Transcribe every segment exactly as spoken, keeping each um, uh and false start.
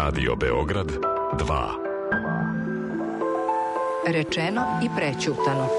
Radio Beograd dva. Rečeno i prećutano.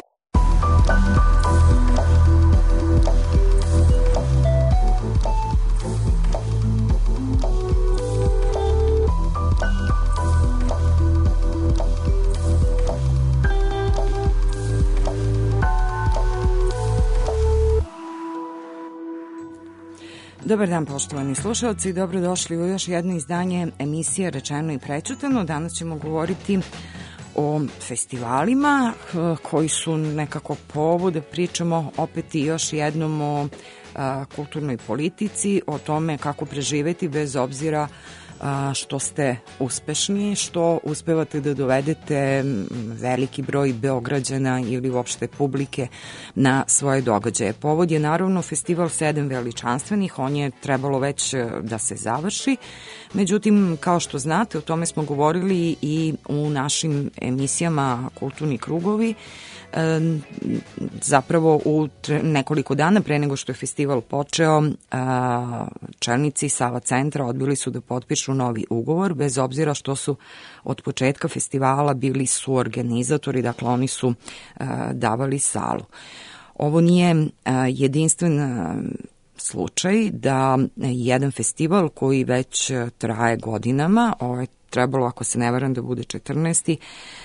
Dobar dan, poštovani slušalci, dobrodošli u još jedno izdanje emisije Rečeno i prećutano. Danas ćemo govoriti o festivalima koji su nekako povod da pričamo opet i još jednom o a, kulturnoj politici, o tome kako preživeti bez obzira a, što ste uspešni, što uspevate da dovedete veliki broj Beograđana ili uopšte publike na svoje događaje. Povod je naravno festival Sedam veličanstvenih, on je trebalo već da se završi, međutim, kao što znate, o tome smo govorili i u našim emisijama Kulturni krugovi. Zapravo u nekoliko dana pre nego što je festival počeo, čelnici Sava centra odbili su da potpišu novi ugovor, bez obzira što su od početka festivala bili suorganizatori, dakle oni su davali salu. Ovo nije jedinstven slučaj da jedan festival koji već traje godinama, ovo je trebalo, ako se ne varam, da bude četrnaesti,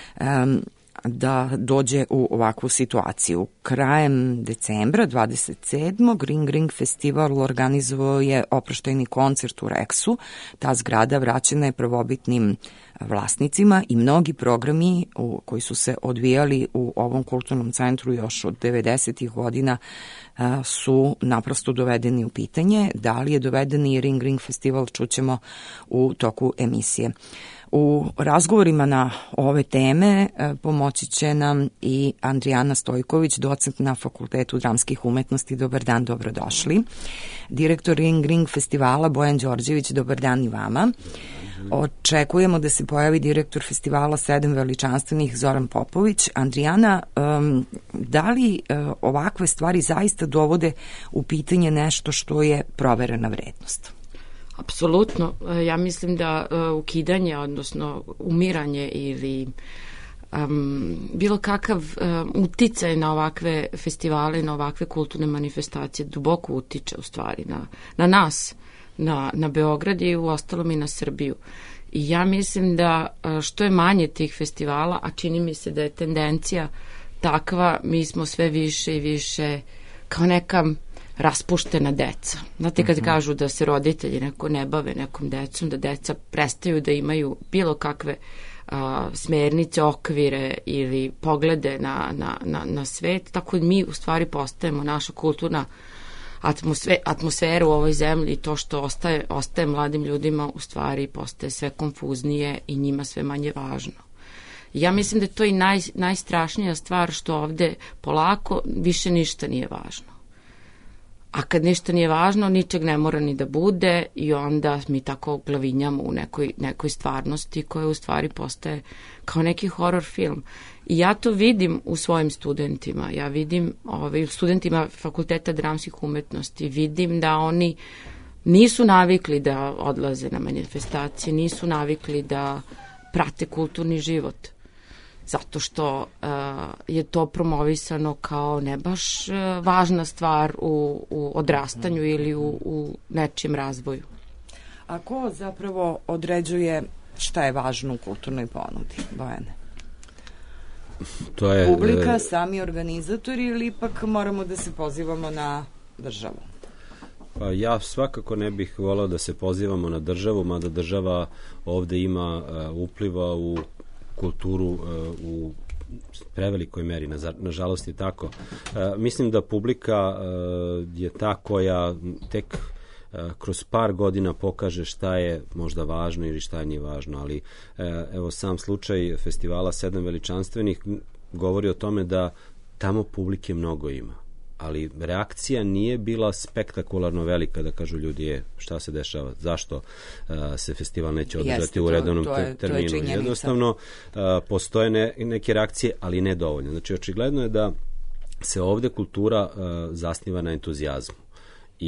da dođe u ovakvu situaciju. Krajem decembra, dvadeset sedmog Ring Ring festival organizovao je oproštajni koncert u Reksu. Ta zgrada vraćena je prvobitnim vlasnicima i mnogi programi u, koji su se odvijali u ovom kulturnom centru još od devedesetih godina a, su naprosto dovedeni u pitanje. Da li je doveden i Ring Ring festival, čućemo u toku emisije. U razgovorima na ove teme pomoći će nam i Andrijana Stojković, docent na Fakultetu dramskih umetnosti. Dobar dan, dobrodošli. Direktor Ring Ring festivala Bojan Đorđević, dobar dan i vama. Očekujemo da se pojavi direktor festivala Sedam veličanstvenih Zoran Popović. Andrijana, um, da li uh, ovakve stvari zaista dovode u pitanje nešto što je proverena vrednost? Apsolutno. Ja mislim da uh, ukidanje, odnosno umiranje ili um, bilo kakav um, uticaj na ovakve festivale, na ovakve kulturne manifestacije duboko utiče u stvari na, na nas, na, na Beograd i u ostalom i na Srbiju. I ja mislim da uh, što je manje tih festivala, a čini mi se da je tendencija takva, mi smo sve više i više kao neka raspuštena deca. Znate, kad kažu da se roditelji neko ne bave nekom decom, da deca prestaju da imaju bilo kakve a, smernice, okvire ili poglede na, na, na, na svet, tako da mi u stvari postajemo, naša kulturna atmosfera, atmosfera u ovoj zemlji i to što ostaje, ostaje mladim ljudima u stvari postaje sve konfuznije i njima sve manje važno. Ja mislim da je to i naj, najstrašnija stvar što ovde polako više ništa nije važno. A kad ništa nije važno, ničeg ne mora ni da bude i onda mi tako glavinjamo u nekoj, nekoj stvarnosti koja u stvari postaje kao neki horror film. I ja to vidim u svojim studentima. Ja vidim ovaj, u studentima Fakulteta dramskih umetnosti. Vidim da oni nisu navikli da odlaze na manifestacije, nisu navikli da prate kulturni život. Zato što uh, je to promovisano kao ne baš uh, važna stvar u, u odrastanju ili u, u nečijem razvoju. A ko zapravo određuje šta je važno u kulturnoj ponudi, Bojane? To je, Publika, sami organizatori ili ipak moramo da se pozivamo na državu? Pa ja svakako ne bih volao da se pozivamo na državu, mada država ovde ima uh, upliva u kulturu uh, u prevelikoj meri, nažalost je tako. Uh, mislim da publika uh, je ta koja tek uh, kroz par godina pokaže šta je možda važno ili šta nije važno, ali uh, evo sam slučaj festivala Sedam veličanstvenih govori o tome da tamo publike mnogo ima, ali reakcija nije bila spektakularno velika da kažu ljudi je šta se dešava, zašto uh, se festival neće održati Jeste, u redovnom to, to je, terminu. To je Jednostavno uh, postoje ne, neke reakcije, ali ne dovoljno. Znači očigledno je da se ovde kultura uh, zasniva na entuzijazmu i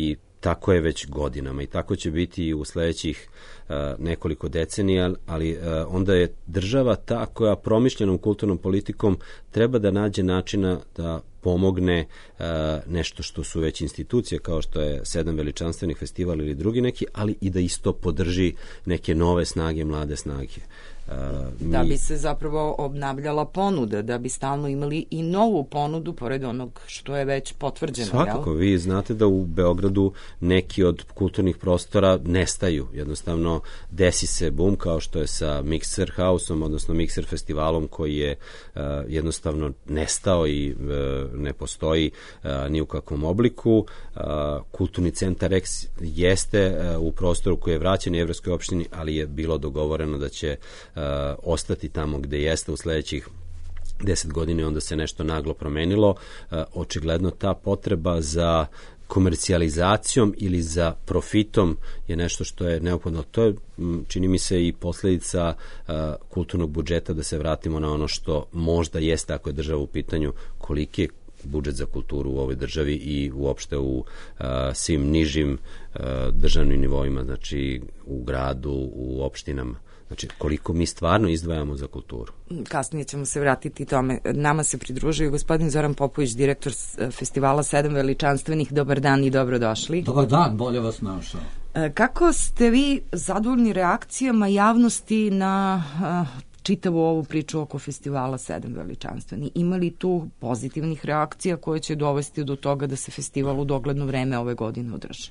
tako je već godinama i tako će biti i u sledećih uh, nekoliko decenija, ali uh, onda je država ta koja promišljenom kulturnom politikom treba da nađe načina da pomogne uh, nešto što su već institucije kao što je sedam veličanstvenih festivala ili drugi neki, ali i da isto podrži neke nove snage, mlade snage. Uh, mi... Da bi se zapravo obnavljala ponuda, da bi stalno imali i novu ponudu pored onog što je već potvrđeno. Svakako, jel? Vi znate da u Beogradu neki od kulturnih prostora nestaju. Jednostavno desi se bum kao što je sa Mixer House-om, odnosno Mixer festivalom koji je uh, jednostavno nestao i uh, ne postoji uh, ni u kakvom obliku. Uh, Kulturni centar Rex jeste uh, u prostoru koji je vraćen Jevrejskoj opštini, ali je bilo dogovoreno da će Uh, ostati tamo gde jeste u sledećih deset godina i onda se nešto naglo promenilo. Uh, očigledno ta potreba za komercijalizacijom ili za profitom je nešto što je neophodno. To je, čini mi se, i posledica uh, kulturnog budžeta, da se vratimo na ono što možda jeste, ako je država u pitanju, koliki je budžet za kulturu u ovoj državi i uopšte u uh, svim nižim uh, državnim nivoima, znači u gradu, u opštinama. Znači, koliko mi stvarno izdvajamo za kulturu. Kasnije ćemo se vratiti tome. Nama se pridružuje gospodin Zoran Popović, direktor festivala Sedam veličanstvenih. Dobar dan i dobrodošli. Dobar dan, bolje vas našao. Kako ste vi zadovoljni reakcijama javnosti na čitavu ovu priču oko festivala Sedam veličanstvenih? Ima li tu pozitivnih reakcija koje će dovesti do toga da se festival u dogledno vreme ove godine održi?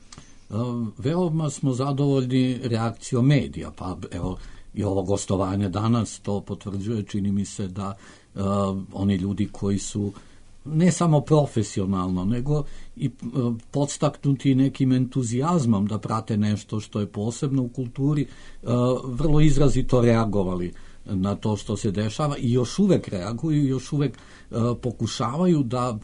Veoma smo zadovoljni reakcijom medija, pa evo i ovo gostovanje danas to potvrđuje. Čini mi se da uh, oni ljudi koji su ne samo profesionalno, nego i uh, podstaknuti nekim entuzijazmom da prate nešto što je posebno u kulturi, uh, vrlo izrazito reagovali na to što se dešava i još uvek reaguju i još uvek uh, pokušavaju da,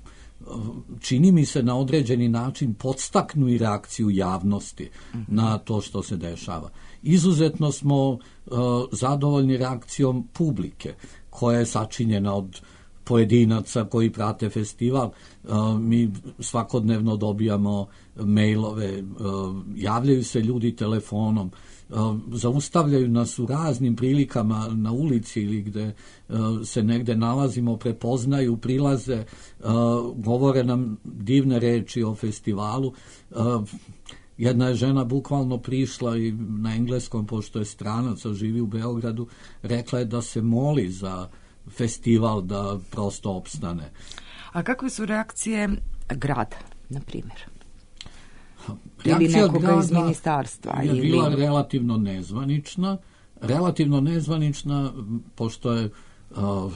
čini mi se, na određeni način podstaknu i reakciju javnosti mm-hmm. na to što se dešava. Izuzetno smo uh, zadovoljni reakcijom publike, koja je sačinjena od pojedinaca koji prate festival. Uh, mi svakodnevno dobijamo mailove, uh, javljaju se ljudi telefonom, uh, zaustavljaju nas u raznim prilikama na ulici ili gde uh, se negde nalazimo, prepoznaju, prilaze, uh, govore nam divne reči o festivalu. Uh, Jedna je žena bukvalno prišla i na engleskom, pošto je stranac, a živi u Beogradu, rekla je da se moli za festival da prosto opstane. A kakve su reakcije grada, na primjer? Reakcija ili nekoga grada iz ministarstva? Je ili... bila relativno nezvanična. Relativno nezvanična, pošto je uh,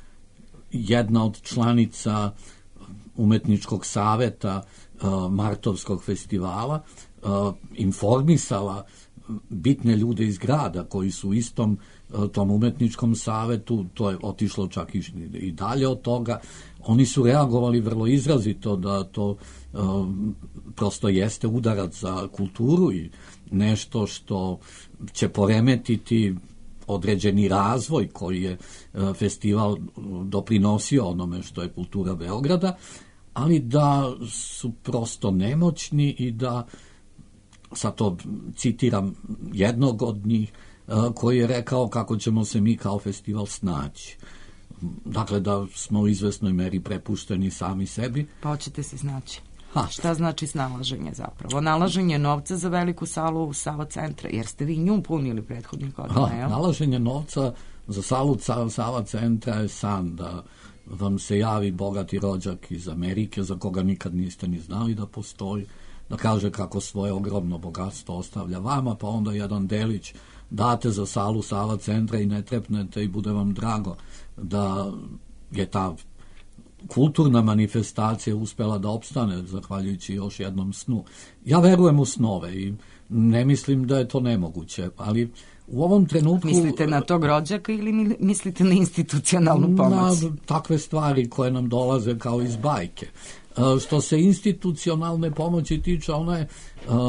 jedna od članica umetničkog saveta uh, Martovskog festivala uh, informisala bitne ljude iz grada koji su u istom uh, tom umetničkom savetu, to je otišlo čak i, i dalje od toga. Oni su reagovali vrlo izrazito da to uh, prosto jeste udarac za kulturu i nešto što će poremetiti određeni razvoj koji je uh, festival doprinosio onome što je kultura Beograda, ali da su prosto nemoćni i da, sad to citiram jednog od njih, koji je rekao kako ćemo se mi kao festival snaći. Dakle, da smo u izvesnoj meri prepušteni sami sebi. Pa hoćete se snaći. Ha. Šta znači snalaženje zapravo? Nalaženje novca za veliku salu u Sava centra, jer ste vi nju punili prethodnih godina, jel? Nalaženje novca za salu Sava centra je san da vam se javi bogati rođak iz Amerike za koga nikad niste ni znali da postoji, da kaže kako svoje ogromno bogatstvo ostavlja vama, pa onda jedan delić date za salu Sava centra i ne trepnete i bude vam drago da je ta kulturna manifestacija uspela da opstane zahvaljujući još jednom snu. Ja verujem u snove i ne mislim da je to nemoguće, ali u ovom trenutku... Mislite na tog rođaka ili mislite na institucionalnu pomoć? Na takve stvari koje nam dolaze kao iz bajke. Što se institucionalne pomoći tiče, ona je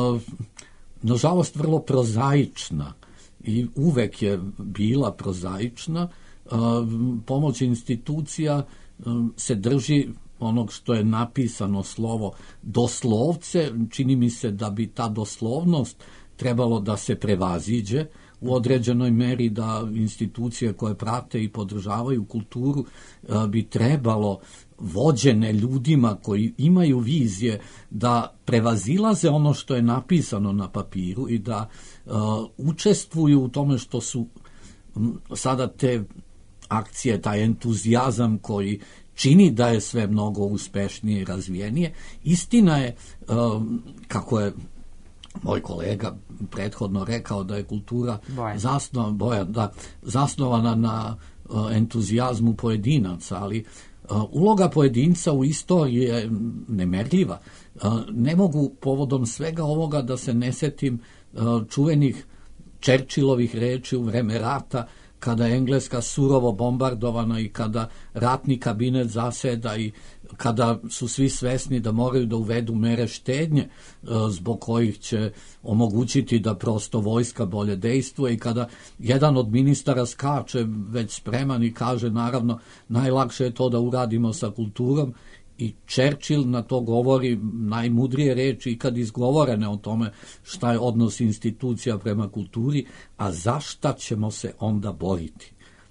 nažalost vrlo prozaična i uvek je bila prozaična. Pomoć institucija se drži onog što je napisano slovo doslovce, čini mi se da bi ta doslovnost trebalo da se prevaziđe u određenoj meri, da institucije koje prate i podržavaju kulturu bi trebalo vođene ljudima koji imaju vizije da prevazilaze ono što je napisano na papiru i da uh, učestvuju u tome što su m, sada te akcije, taj entuzijazam koji čini da je sve mnogo uspešnije i razvijenije. Istina je, uh, kako je moj kolega prethodno rekao, da je kultura zasnova, Bojan, da, zasnovana na uh, entuzijazmu pojedinaca, ali uh, uloga pojedinca u istoriji je nemerljiva. Uh, ne mogu povodom svega ovoga da se ne setim uh, čuvenih Churchillovih reči u vreme rata, kada je Engleska surovo bombardovana i kada ratni kabinet zaseda i kada su svi svesni da moraju da uvedu mere štednje zbog kojih će omogućiti da prosto vojska bolje dejstvuje, i kada jedan od ministara skače već spreman i kaže, naravno, najlakše je to da uradimo sa kulturom, i Churchill na to govori najmudrije reči ikad izgovorene o tome šta je odnos institucija prema kulturi, a za šta ćemo se onda boriti.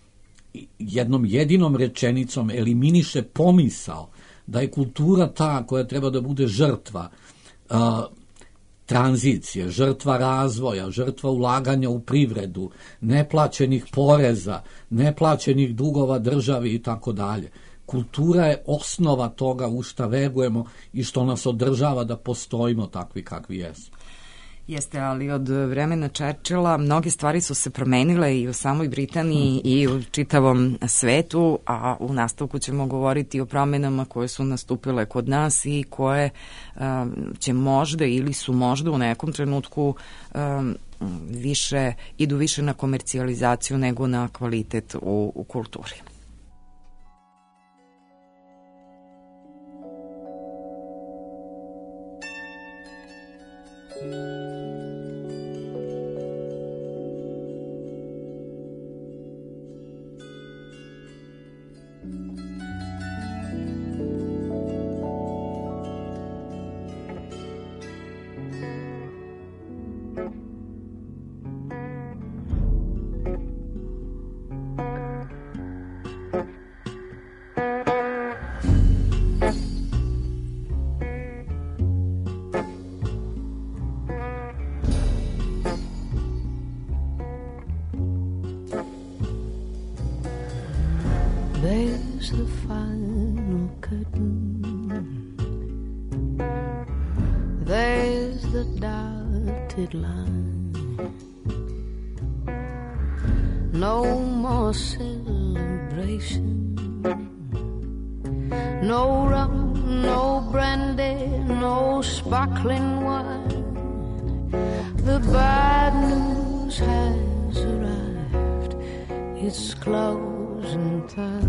Jednom jedinom rečenicom eliminiše pomisao da je kultura ta koja treba da bude žrtva uh, tranzicije, žrtva razvoja, žrtva ulaganja u privredu, neplaćenih poreza, neplaćenih dugova državi i tako dalje. Kultura je osnova toga u šta verujemo i što nas održava da postojimo takvi kakvi jesmo. Jeste, ali od vremena Churchilla mnoge stvari su se promenile i u samoj Britaniji hmm. i u čitavom svetu, a u nastavku ćemo govoriti o promenama koje su nastupile kod nas i koje um, će možda ili su možda u nekom trenutku um, više, idu više na komercijalizaciju nego na kvalitet u, u kulturi. There's the final curtain, there's the dotted line, no more celebration, no rum, no brandy, no sparkling wine. The bad news has arrived, it's closing time.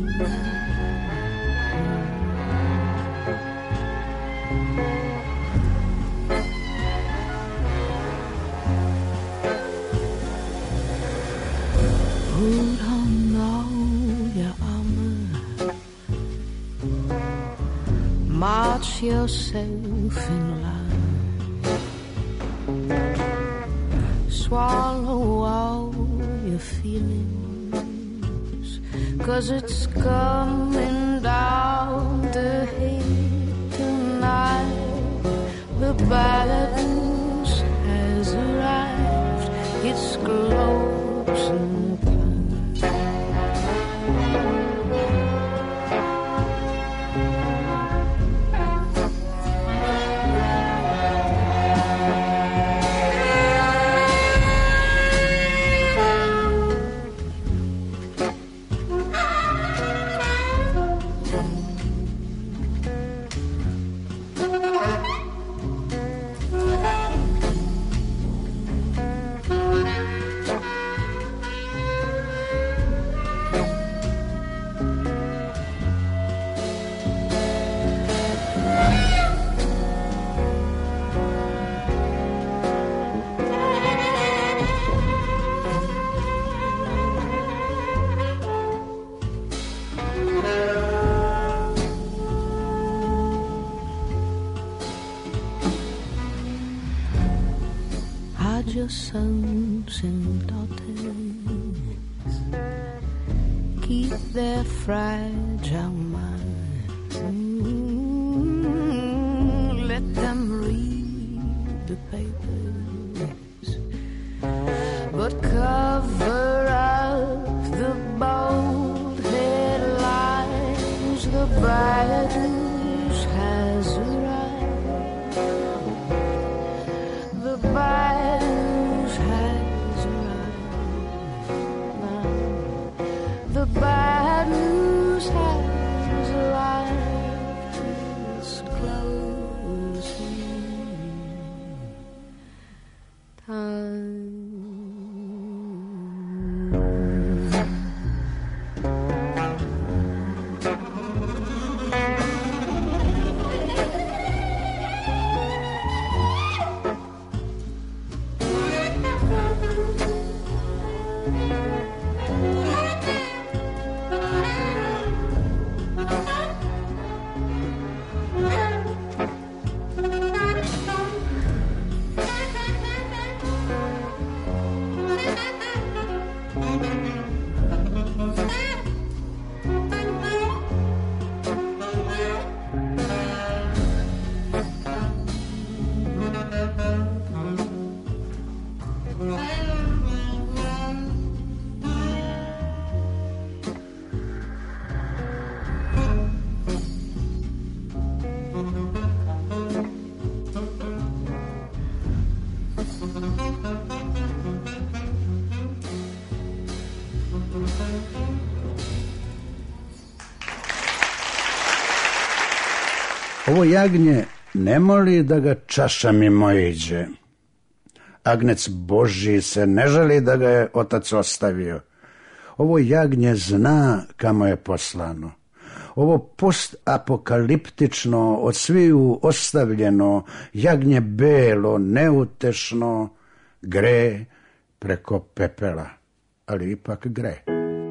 Put on all your armor, march yourself in line, swallow all your feelings, 'cause it's coming down to hit tonight. The bad news has arrived, it's closing. your sons and daughters. Keep their fragile minds. Mm, let them read the papers, but cover up the bold headlines. The bad news has arrived. The bad news has arrived now. The bad news has arrived. It's closing time. Ovo jagnje ne moli da ga čaša mimo iđe. Agnec Božji se ne žali da ga je otac ostavio. Ovo jagnje zna kamo je poslano. Ovo postapokaliptično, od sviju ostavljeno, jagnje belo, neutešno, gre preko pepela, ali ipak gre.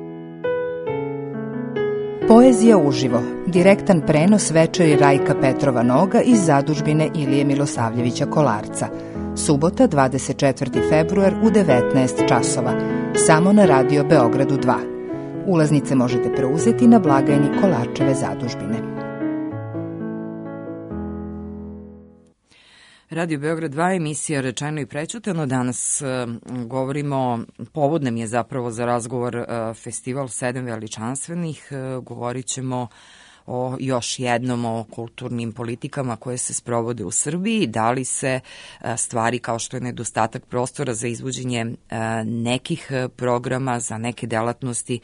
Poezija uživo. Direktan prenos večeri Rajka Petrova Noga iz zadužbine Ilije Milosavljevića Kolarca. Subota, dvadeset četvrti februar u devetnaest časova. Samo na Radio Beogradu dva. Ulaznice možete preuzeti na blagajni Kolarčeve zadužbine. Radio Beograd dva, emisija Rečeno i prećutano. Danas uh, govorimo, povod nam je zapravo za razgovor uh, festival Sedam veličanstvenih. Uh, govorit ćemo o još jednom o kulturnim politikama koje se sprovode u Srbiji, da li se stvari kao što je nedostatak prostora za izvođenje nekih programa, za neke delatnosti,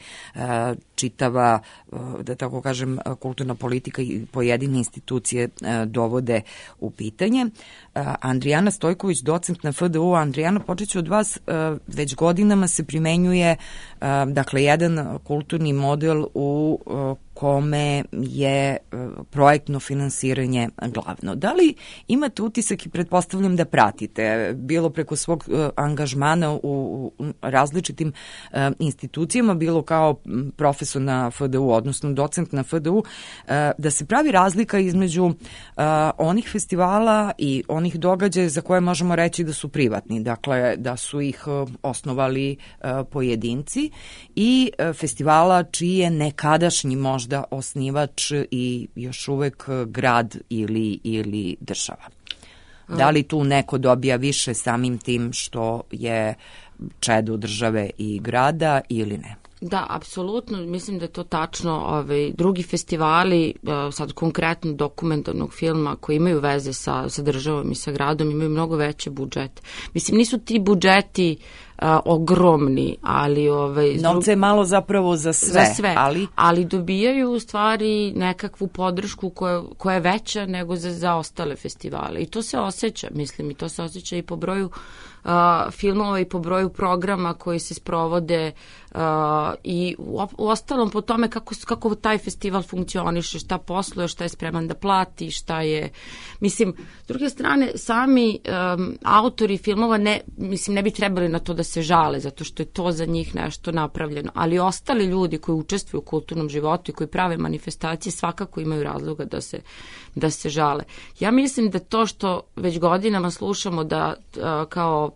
čitava, da tako kažem, kulturna politika i pojedine institucije dovode u pitanje. Andrijana Stojković, docent na F D U. Andrijana, počet ću od vas, već godinama se primenjuje dakle jedan kulturni model u kome je projektno finansiranje glavno. Da li imate utisak i pretpostavljam da pratite, bilo preko svog angažmana u različitim institucijama, bilo kao profesor na F D U, odnosno docent na F D U, da se pravi razlika između onih festivala i onih događaja za koje možemo reći da su privatni, dakle da su ih osnovali pojedinci, i festivala čiji je nekadašnji možda osnivač i još uvek grad ili, ili država. Da li tu neko dobija više samim tim što je čedo države i grada ili ne? Da, apsolutno, mislim da je to tačno. Ove, drugi festivali, sad konkretno dokumentarnog filma, koji imaju veze sa, sa državom i sa gradom, imaju mnogo veće budžete. Mislim, nisu ti budžeti a, ogromni, ali... Ove, novce je malo zapravo za sve, za sve ali... ali dobijaju u stvari nekakvu podršku koja, koja je veća nego za, za ostale festivale. I to se osjeća, mislim, i to se osjeća i po broju Uh, filmova i po broju programa koji se sprovode uh, i u, u ostalom po tome kako, kako taj festival funkcioniše, šta posluje, šta je spreman da plati, šta je... Mislim, s druge strane, sami um, autori filmova ne, mislim, ne bi trebali na to da se žale, zato što je to za njih nešto napravljeno, ali ostali ljudi koji učestvuju u kulturnom životu i koji prave manifestacije svakako imaju razloga da se, da se žale. Ja mislim da to što već godinama slušamo da uh, kao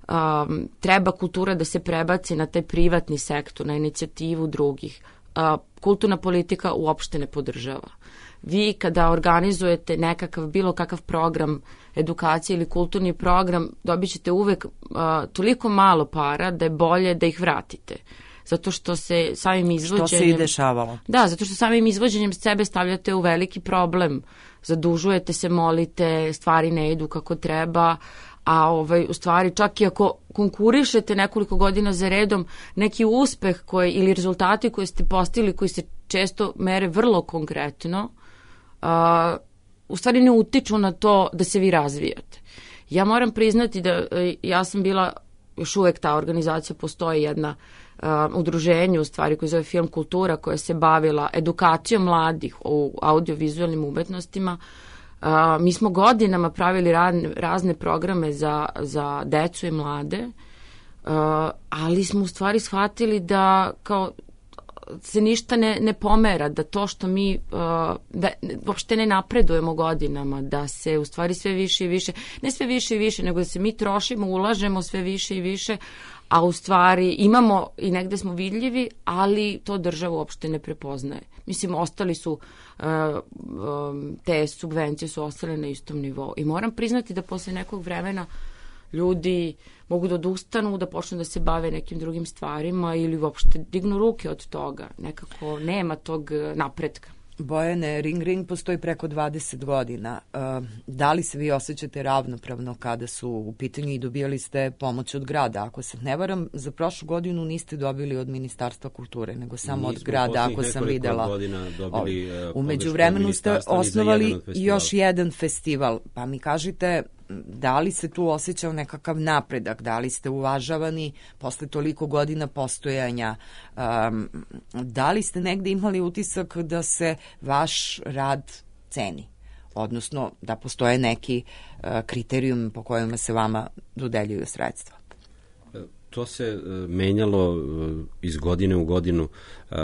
um, treba kultura da se prebaci na taj privatni sektor, na inicijativu drugih. Uh, kulturna politika uopšte ne podržava. Vi kada organizujete nekakav, bilo kakav program edukacije ili kulturni program, dobit ćete uvek uh, toliko malo para da je bolje da ih vratite. Zato što se samim izvođenjem... Što se i dešavalo. Da, zato što samim izvođenjem sebe stavljate u veliki problem. Zadužujete se, molite, stvari ne idu kako treba, a ovaj, u stvari čak i ako konkurišete nekoliko godina za redom, neki uspeh koji, ili rezultati koje ste postigli, koji se često mere vrlo konkretno, a, u stvari ne utiču na to da se vi razvijate. Ja moram priznati da ja sam bila, još uvek ta organizacija postoji, jedna a, udruženje u stvari koje zove Film kultura, koja se bavila edukacijom mladih u audiovizualnim umetnostima. Uh, mi smo godinama pravili razne, razne programe za, za decu i mlade, uh, ali smo u stvari shvatili da kao se ništa ne, ne pomera, da to što mi uh, da uopšte ne napredujemo godinama, da se u stvari sve više i više, ne sve više i više, nego da se mi trošimo, ulažemo sve više i više, a u stvari imamo i negde smo vidljivi, ali to država uopšte ne prepoznaje. Mislim, ostali su, uh, um, te subvencije su ostale na istom nivou. I moram priznati da posle nekog vremena ljudi mogu da odustanu, da počnu da se bave nekim drugim stvarima ili uopšte dignu ruke od toga. Nekako nema tog napretka. Bojane, Ring Ring postoji preko dvadeset godina. Da li se vi osjećate ravnopravno kada su u pitanju i dobijali ste pomoć od grada? Ako se ne varam, za prošlu godinu niste dobili od Ministarstva kulture, nego samo od grada, ako sam videla. Dobili, uh, u međuvremenu ste osnovali još jedan festival, pa mi kažite, da li se tu osjećao nekakav napredak, da li ste uvažavani posle toliko godina postojanja, um, da li ste negde imali utisak da se vaš rad ceni, odnosno da postoje neki uh, kriterijum po kojima se vama dodeljuju sredstva? To se uh, menjalo uh, iz godine u godinu. Uh,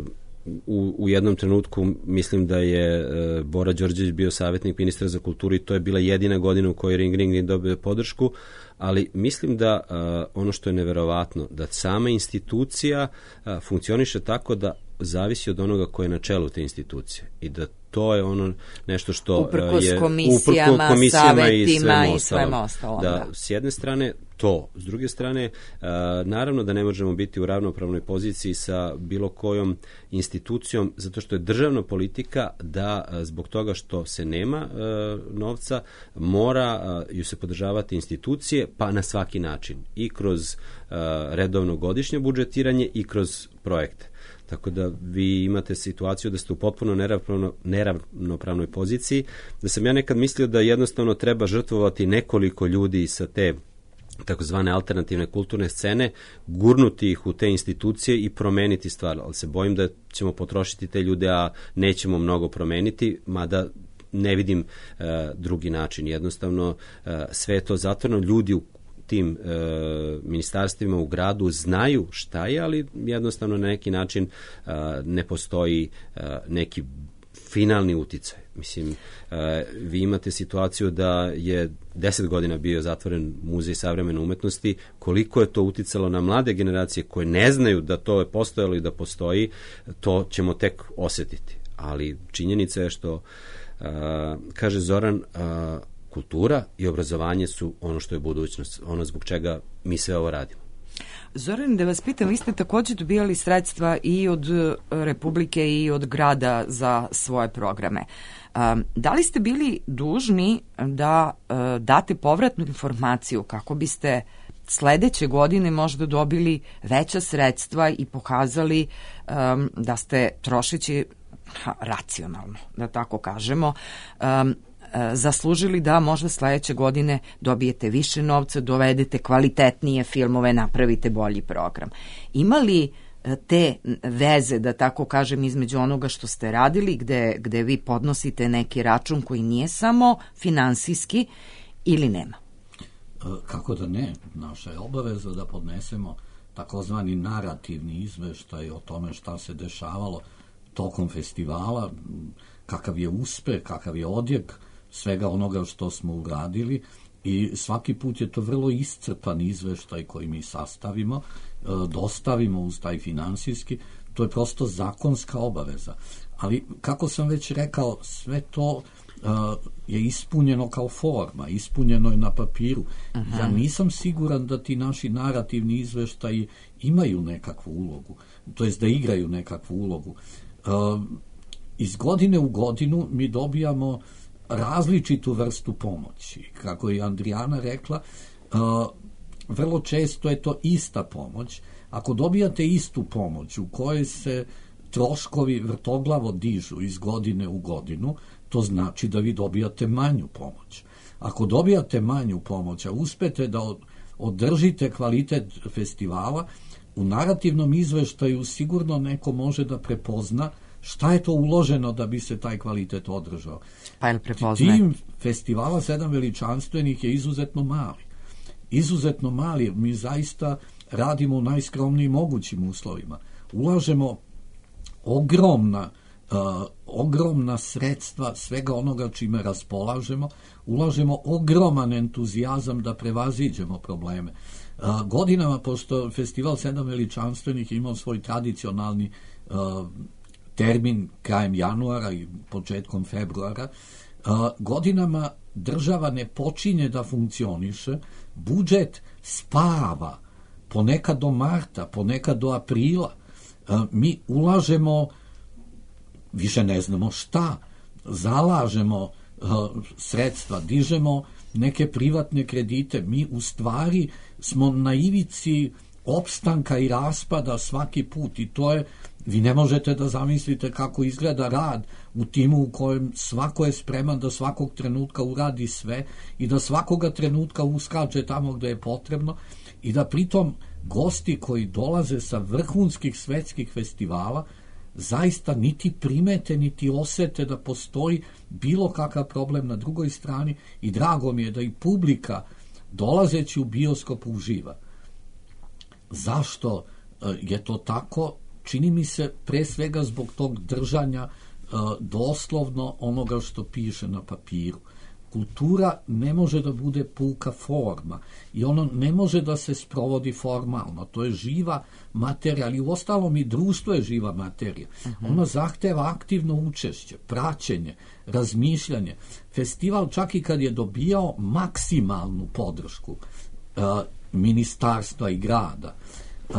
U, u jednom trenutku mislim da je e, Bora Đorđević bio savjetnik ministra za kulturu i to je bila jedina godina u kojoj Ring Ring nije dobio podršku, ali mislim da a, ono što je neverovatno, da sama institucija a, funkcioniše tako da zavisi od onoga ko je na čelu te institucije i da to je ono nešto što uprkos je komisijama, uprkos komisijama savetima i i svema ostalom. Da, da. S jedne strane to, s druge strane uh, naravno da ne možemo biti u ravnopravnoj poziciji sa bilo kojom institucijom, zato što je državna politika da uh, zbog toga što se nema uh, novca, mora uh, ju se podržavati institucije, pa na svaki način, i kroz uh, redovno godišnje budžetiranje i kroz projekte. Tako da vi imate situaciju da ste u potpuno neravnopravno, neravnopravnoj poziciji, da sam ja nekad mislio da jednostavno treba žrtvovati nekoliko ljudi sa te takozvane alternativne kulturne scene, gurnuti ih u te institucije i promeniti stvar, ali se bojim da ćemo potrošiti te ljude, a nećemo mnogo promeniti, mada ne vidim uh, drugi način. Jednostavno uh, sve je to zatvoreno, ljudi u tim e, ministarstvima u gradu znaju šta je, ali jednostavno na neki način e, ne postoji e, neki finalni uticaj. Mislim, e, vi imate situaciju da je deset godina bio zatvoren Muzej savremene umetnosti, koliko je to uticalo na mlade generacije koje ne znaju da to je postojalo i da postoji, to ćemo tek osjetiti. Ali činjenica je što, e, kaže Zoran, e, kultura i obrazovanje su ono što je budućnost, ono zbog čega mi sve ovo radimo. Zoran, da vas pitam, vi ste također dobijali sredstva i od Republike i od grada za svoje programe. Da li ste bili dužni da date povratnu informaciju kako biste sledeće godine možda dobili veća sredstva i pokazali da ste trošeći racionalno, da tako kažemo, zaslužili da možda sledeće godine dobijete više novca, dovedete kvalitetnije filmove, napravite bolji program. Ima li te veze, da tako kažem, između onoga što ste radili, gde, gde vi podnosite neki račun koji nije samo finansijski, ili nema? Kako da ne? Naša je obaveza da podnesemo takozvani narativni izveštaj o tome šta se dešavalo tokom festivala, kakav je uspeh, kakav je odjek svega onoga što smo uradili, i svaki put je to vrlo iscrpan izveštaj koji mi sastavimo, dostavimo uz taj finansijski, to je prosto zakonska obaveza. Ali, kako sam već rekao, sve to uh, je ispunjeno kao forma, ispunjeno je na papiru. Aha. Ja nisam siguran da ti naši narativni izveštaji imaju nekakvu ulogu, to jest da igraju nekakvu ulogu. Uh, iz godine u godinu mi dobijamo različitu vrstu pomoći. Kako je Andrijana rekla, uh, vrlo često je to ista pomoć. Ako dobijate istu pomoć u kojoj se troškovi vrtoglavo dižu iz godine u godinu, to znači da vi dobijate manju pomoć. Ako dobijate manju pomoć, a uspete da održite kvalitet festivala, u narativnom izveštaju sigurno neko može da prepozna šta je to uloženo da bi se taj kvalitet održao. Pa je prepoznaje? Tim festivala Sedam veličanstvenih je izuzetno mali. Izuzetno mali, mi zaista radimo u najskromnijim mogućim uslovima. Ulažemo ogromna, uh, ogromna sredstva svega onoga čime raspolažemo, ulažemo ogroman entuzijazam da prevaziđemo probleme. Uh, godinama, pošto Festival Sedam veličanstvenih je imao svoj tradicionalni uh, termin krajem januara i početkom februara, uh, godinama država ne počinje da funkcioniše, budžet spava, ponekad do marta, ponekad do aprila. Mi ulažemo, više ne znamo šta, zalažemo sredstva, dižemo neke privatne kredite. Mi u stvari smo na ivici opstanka i raspada svaki put i to je, vi ne možete da zamislite kako izgleda rad u timu u kojem svako je spreman da svakog trenutka uradi sve i da svakoga trenutka uskače tamo gde je potrebno i da pritom gosti koji dolaze sa vrhunskih svetskih festivala zaista niti primete, niti osete da postoji bilo kakav problem na drugoj strani i drago mi je da i publika dolazeći u bioskop uživa. Zašto je to tako? Čini mi se pre svega zbog tog držanja doslovno onoga što piše na papiru. Kultura ne može da bude puka forma i ono ne može da se sprovodi formalno. To je živa materija, ali uostalom i društvo je živa materija. Uh-huh. Ona zahteva aktivno učešće, praćenje, razmišljanje. Festival čak i kad je dobijao maksimalnu podršku uh, ministarstva i grada, uh,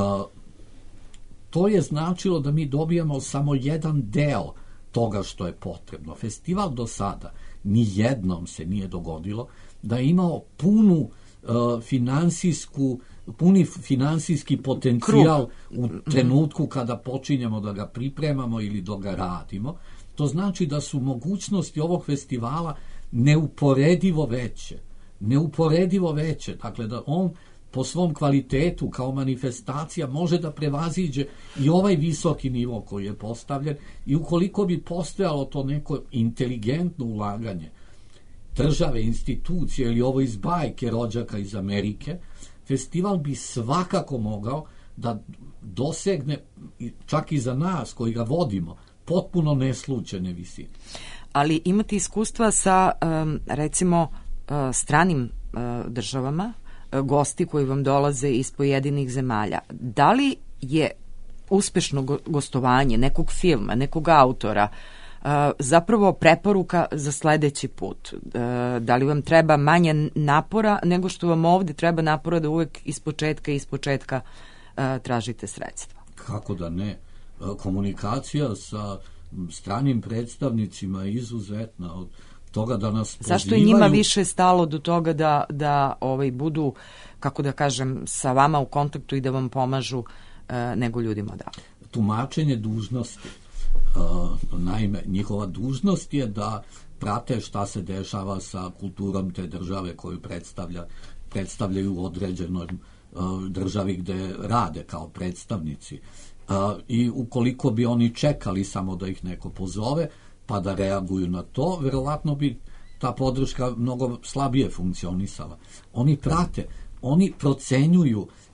to je značilo da mi dobijamo samo jedan deo toga što je potrebno. Festival do sada ni jednom se nije dogodilo da je imao punu uh, finansijsku, puni finansijski potencijal Krug. u trenutku kada počinjemo da ga pripremamo ili da ga radimo. To znači da su mogućnosti ovog festivala neuporedivo veće. Neuporedivo veće. Dakle, da on po svom kvalitetu kao manifestacija može da prevaziđe i ovaj visoki nivo koji je postavljen i ukoliko bi postojalo to neko inteligentno ulaganje države, institucije ili ovo iz bajke rođaka iz Amerike, festival bi svakako mogao da dosegne čak i za nas koji ga vodimo potpuno neslučajne visine. Ali imate iskustva sa recimo stranim državama, gosti koji vam dolaze iz pojedinih zemalja. Da li je uspešno gostovanje nekog filma, nekog autora zapravo preporuka za sledeći put? Da li vam treba manje napora nego što vam ovde treba napora da uvek iz početka i iz početka tražite sredstva? Kako da ne? Komunikacija sa stranim predstavnicima je izuzetna od toga da nas pozivaju. Zašto je njima više stalo do toga da, da ovaj, budu, kako da kažem, sa vama u kontaktu i da vam pomažu e, nego ljudima da? Tumačenje dužnosti. E, naime, njihova dužnost je da prate šta se dešava sa kulturom te države koju predstavlja, predstavljaju u određenoj e, državi gde rade kao predstavnici. E, I ukoliko bi oni čekali samo da ih neko pozove, pa da reaguju na to, verovatno bi ta podrška mnogo slabije funkcionisala. Oni prate, oni procenjuju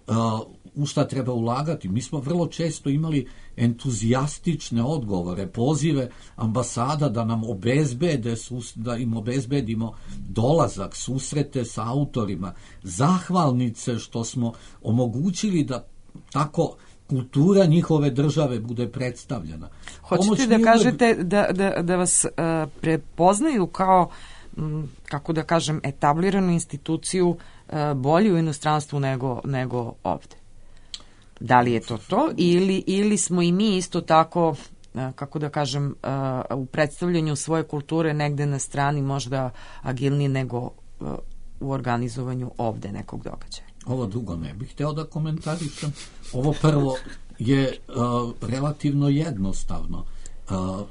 u šta treba ulagati. Mi smo vrlo često imali entuzijastične odgovore, pozive ambasada da nam obezbede, da im obezbedimo dolazak, susrete sa autorima, zahvalnice što smo omogućili da tako kultura njihove države bude predstavljena. Hoćete Pomoć da njihove... kažete da, da, da vas uh, prepoznaju kao, m, kako da kažem, etabliranu instituciju uh, bolju u inostranstvu nego, nego ovde? Da li je to to ili, ili smo i mi isto tako, uh, kako da kažem, uh, u predstavljanju svoje kulture negde na strani možda agilniji nego uh, u organizovanju ovde nekog događaja? Ovo drugo ne bih hteo da komentarišem. Ovo prvo je uh, relativno jednostavno. Uh,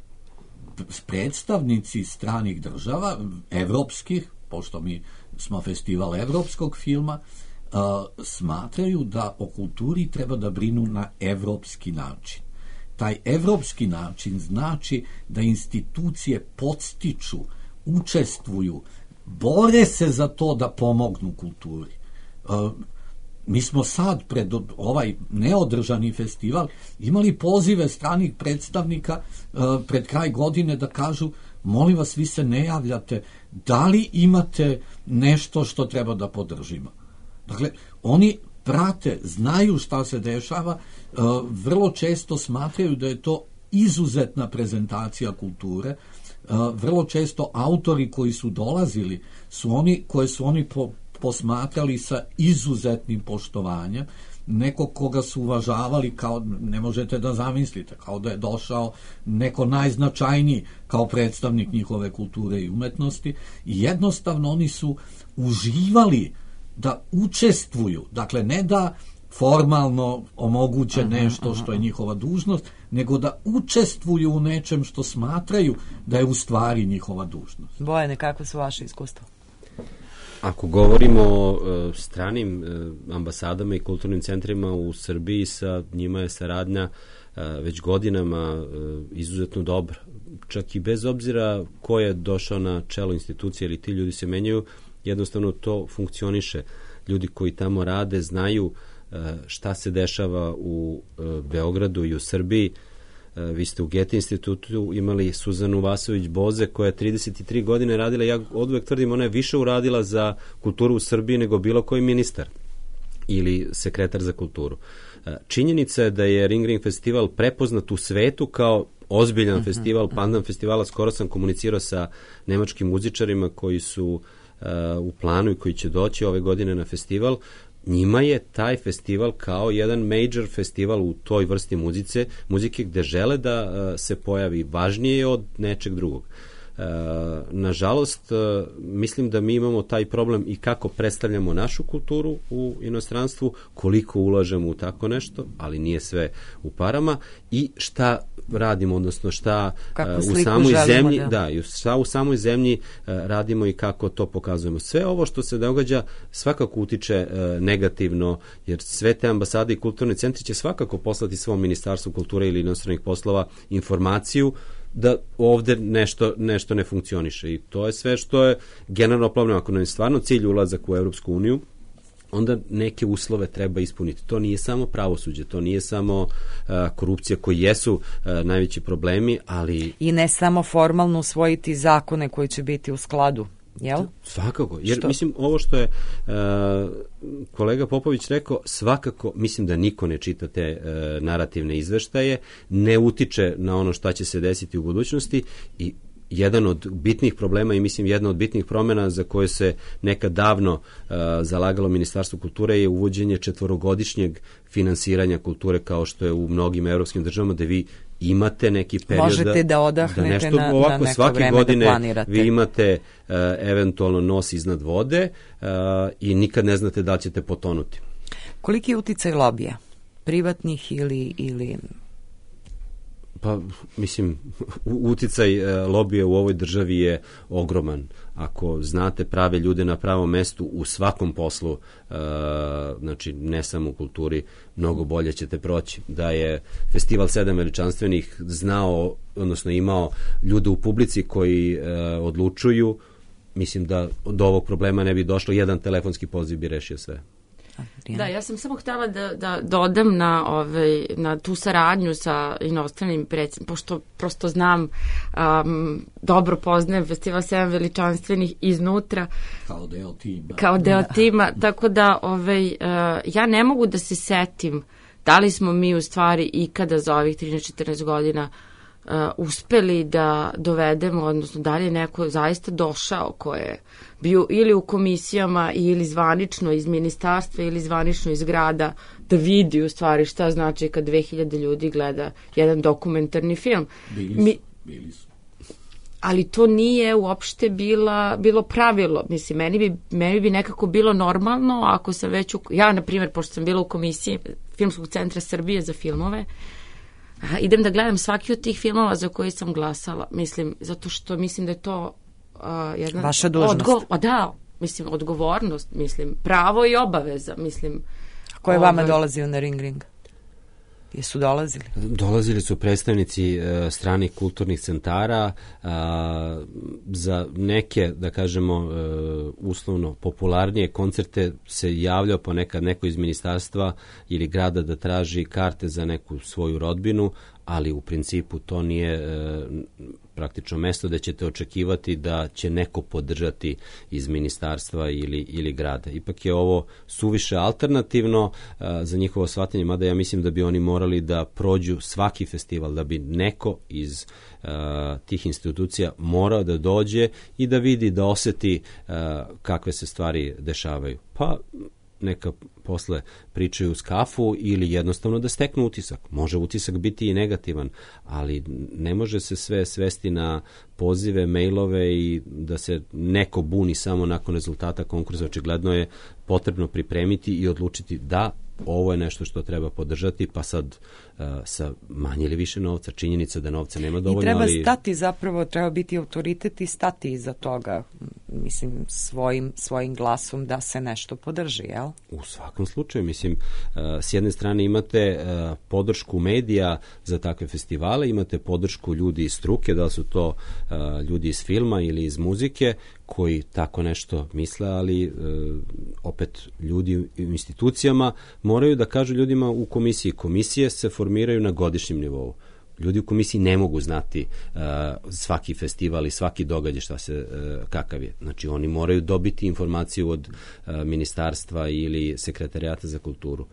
predstavnici stranih država, evropskih, pošto mi smo festival evropskog filma, uh, smatraju da o kulturi treba da brinu na evropski način. Taj evropski način znači da institucije podstiču, učestvuju, bore se za to da pomognu kulturi. Uh, mi smo sad pred ovaj neodržani festival imali pozive stranih predstavnika uh, pred kraj godine da kažu, molim vas, vi se ne javljate, da li imate nešto što treba da podržimo? Dakle, oni prate, znaju šta se dešava, uh, vrlo često smatraju da je to izuzetna prezentacija kulture, uh, vrlo često autori koji su dolazili su oni koje su oni po posmatrali sa izuzetnim poštovanjem, neko koga su uvažavali kao, ne možete da zamislite, kao da je došao neko najznačajniji kao predstavnik njihove kulture i umetnosti i jednostavno oni su uživali da učestvuju, dakle ne da formalno omoguće nešto što je njihova dužnost, nego da učestvuju u nečem što smatraju da je u stvari njihova dužnost. Bojane, kakve su vaše iskustva? Ako govorimo o e, stranim e, ambasadama i kulturnim centrima u Srbiji, sa njima je saradnja e, već godinama e, izuzetno dobra. Čak i bez obzira ko je došao na čelo institucije ili ti ljudi se menjaju, jednostavno to funkcioniše. Ljudi koji tamo rade znaju e, šta se dešava u e, Beogradu i u Srbiji. Vi ste u Goethe institutu imali Suzanu Vasović-Boze koja je trideset tri godine radila, ja oduvek tvrdim, ona je više uradila za kulturu u Srbiji nego bilo koji ministar ili sekretar za kulturu. Činjenica je da je Ring Ring festival prepoznat u svetu kao ozbiljan uh-huh. festival, pandan festivala. Skoro sam komunicirao sa nemačkim muzičarima koji su uh, u planu i koji će doći ove godine na festival. Njima je taj festival kao jedan major festival u toj vrsti muzice, muzike gde žele da uh, se pojavi važnije od nečeg drugog. Uh, nažalost, uh, mislim da mi imamo taj problem i kako predstavljamo našu kulturu u inostranstvu, koliko ulažemo u tako nešto, ali nije sve u parama, i šta radimo, odnosno šta uh, u samoj zemlji, da, da i šta u samoj zemlji uh, radimo i kako to pokazujemo. Sve ovo što se događa svakako utiče uh, negativno, jer sve te ambasade i kulturni centri će svakako poslati svom ministarstvu kulture ili inostranih poslova informaciju da ovde nešto, nešto ne funkcioniše, i to je sve što je generalno problem. Ako nam je stvarno cilj ulazak u Evropsku uniju, onda neke uslove treba ispuniti. To nije samo pravosuđe, to nije samo uh, korupcija, koji jesu uh, najveći problemi, ali... I ne samo formalno usvojiti zakone koji će biti u skladu, jel? Svakako, jer što? Mislim, ovo što je uh, kolega Popović rekao, svakako, mislim da niko ne čita te uh, narativne izveštaje, ne utiče na ono šta će se desiti u budućnosti, i jedan od bitnih problema i mislim jedna od bitnih promjena za koje se nekad davno uh, zalagalo Ministarstvo kulture je uvođenje četvorogodišnjeg finansiranja kulture, kao što je u mnogim evropskim državama, da vi imate neki period možete da odahnete da nešto, na, ovako, na neko svake vreme godine da planirate. Vi imate uh, eventualno nos iznad vode uh, i nikad ne znate da li ćete potonuti. Koliki je uticaj lobija? Privatnih ili... ili... Pa, mislim, uticaj e, lobija u ovoj državi je ogroman. Ako znate prave ljude na pravom mestu u svakom poslu, e, znači ne samo u kulturi, mnogo bolje ćete proći. Da je Festival sedam veličanstvenih znao, odnosno imao ljude u publici koji e, odlučuju, mislim da do ovog problema ne bi došlo. Jedan telefonski poziv bi rešio sve. Adriana? Da, ja sam samo htjela da, da dodam na, ovaj, na tu saradnju sa inostranim predsjednicima, pošto prosto znam, um, dobro poznajem Festival sedam veličanstvenih iznutra. Kao deo tima. Kao deo da. tima, tako da ovaj, uh, ja ne mogu da se setim da li smo mi u stvari ikada za ovih trinaest četrnaest godina uh, uspeli da dovedemo, odnosno da li je neko zaista došao ko je bio ili u komisijama ili zvanično iz ministarstva ili zvanično iz grada da vidi u stvari šta znači kad dve hiljade ljudi gleda jedan dokumentarni film. Bili su, Mi, bili su. ali to nije uopšte bila, bilo pravilo. Mislim, meni bi, meni bi nekako bilo normalno ako sam već, u, ja na primjer, pošto sam bila u komisiji Filmskog centra Srbije za filmove, a, idem da gledam svaki od tih filmova za koje sam glasala. Mislim, zato što mislim da je to a, jedna... Vaša dužnost. Odgo, a da, mislim, odgovornost, mislim, pravo i obaveza, mislim. Ko je vama ovaj, dolazio na Ring Ring? Jesu dolazili? Dolazili su predstavnici e, stranih kulturnih centara, a, za neke, da kažemo, e, uslovno popularnije koncerte se javljao ponekad neko iz ministarstva ili grada da traži karte za neku svoju rodbinu, ali u principu to nije e, praktično mesto da ćete očekivati da će neko podržati iz ministarstva ili, ili grada. Ipak je ovo suviše alternativno a, za njihovo shvatanje, mada ja mislim da bi oni morali da prođu svaki festival, da bi neko iz a, tih institucija morao da dođe i da vidi, da oseti a, kakve se stvari dešavaju. Pa neka posle pričaju uz kafu ili jednostavno da steknu utisak. Može utisak biti i negativan, ali ne može se sve svesti na pozive, mailove i da se neko buni samo nakon rezultata konkursa. Očigledno je potrebno pripremiti i odlučiti da ovo je nešto što treba podržati, pa sad uh, sa manje ili više novca, činjenica da novca nema dovoljno. I treba ali... stati zapravo, treba biti autoritet i stati iza toga, mislim, svojim, svojim glasom da se nešto podrži, jel? U svakom slučaju, mislim, uh, s jedne strane imate uh, podršku medija za takve festivale, imate podršku ljudi iz struke, da li su to uh, ljudi iz filma ili iz muzike, koji tako nešto misle, ali e, opet ljudi u institucijama moraju da kažu ljudima u komisiji. Komisije se formiraju na godišnjem nivou. Ljudi u komisiji ne mogu znati uh, svaki festival i svaki događaj šta se, uh, kakav je. Znači oni moraju dobiti informaciju od uh, ministarstva ili sekretarijata za kulturu.